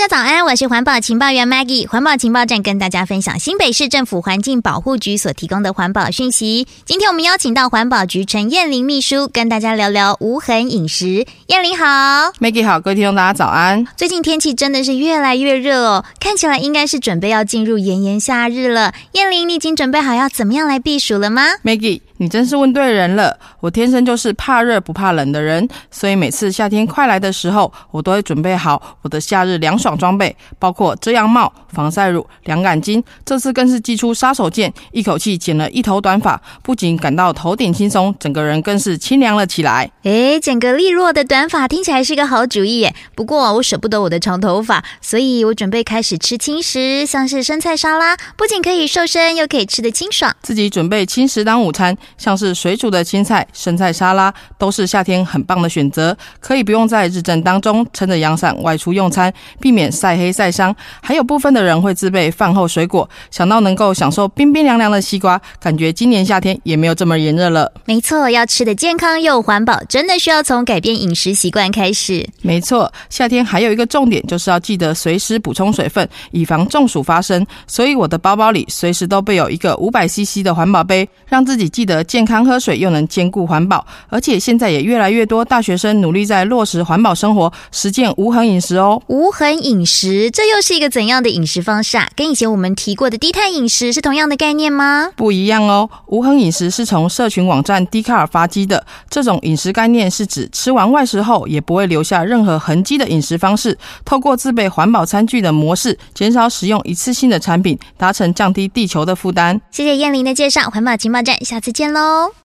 家早安，我是环保情报员 Maggie。环保情报站跟大家分享新北市政府环境保护局所提供的环保讯息。今天我们邀请到环保局陈燕玲秘书跟大家聊聊无痕饮食。燕玲好。 Maggie 好，各位听众大家早安。 最近天气真的是越来越热哦，看起来应该是准备要进入炎炎夏日了。燕玲，你已经准备好要怎么样来避暑了吗？ Maggie， 你真是问对人了。我天生就是怕热不怕冷的人，所以每次夏天快来的时候，我都会准备好我的夏日凉爽装备，包括遮阳帽、防晒乳、凉感巾。这次更是祭出杀手锏，一口气剪了一头短发，不仅感到头顶轻松，整个人更是清凉了起来。 剪个利落的短发听起来是个好主意耶。不过我舍不得我的长头发，所以我准备开始吃轻食，像是生菜沙拉，不仅可以瘦身，又可以吃得清爽。 自己准备轻食当午餐，像是水煮的青菜、生菜沙拉，都是夏天很棒的选择，可以不用在日正当中撑着阳伞外出用餐，避免晒黑晒伤。还有部分的人会自备饭后水果，想到能够享受冰冰凉凉的西瓜，感觉今年夏天也没有这么炎热了。 没错，要吃得健康又环保，真的需要从改变饮食习惯开始。 没错，夏天还有一个重点，就是要记得随时补充水分，以防中暑发生。所以我的包包里随时都备有一个500cc 的环保杯，让自己记得健康喝水，又能兼顾环保。而且现在也越来越多大学生努力在落实环保生活，实践无痕饮食哦。 无痕饮食，这又是一个怎样的饮食方式啊？跟以前我们提过的低碳饮食是同样的概念吗？ 不一样哦，无痕饮食是从社群网站 Dcard 发迹的。这种饮食概念是指吃完外食后也不会留下任何痕迹的饮食方式，透过自备环保餐具的模式，减少使用一次性的产品，达成降低地球的负担。 谢谢燕玲的介绍，环保情报站，下次见喽。